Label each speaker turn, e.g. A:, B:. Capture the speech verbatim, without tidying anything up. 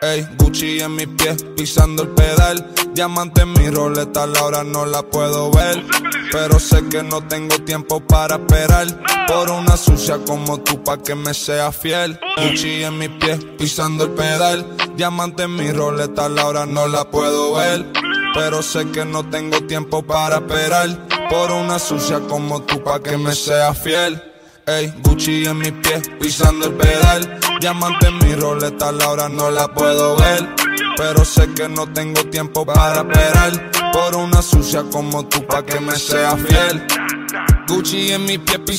A: Ey, Gucci en mis pies, pisando el pedal. Diamante en mi roleta, la hora no la puedo ver. Pero sé que no tengo tiempo para esperar por una sucia como tú pa' que me sea fiel. Gucci en mis pies, pisando el pedal. Diamante en mi roleta, la hora no la puedo ver. Pero sé que no tengo tiempo para esperar por una sucia como tú pa' que me sea fiel. Ey, Gucci en mis pies, pisando el pedal. Diamante en mi roleta, la hora no la puedo ver. Pero sé que no tengo tiempo para esperar por una sucia como tú pa' que me sea fiel. Gucci en mis pies,